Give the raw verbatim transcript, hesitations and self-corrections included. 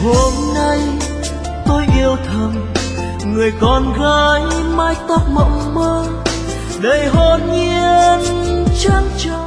hôm nay tôi yêu thầm người con gái mái tóc mộng mơ, đời hồn nhiên trắng tròn.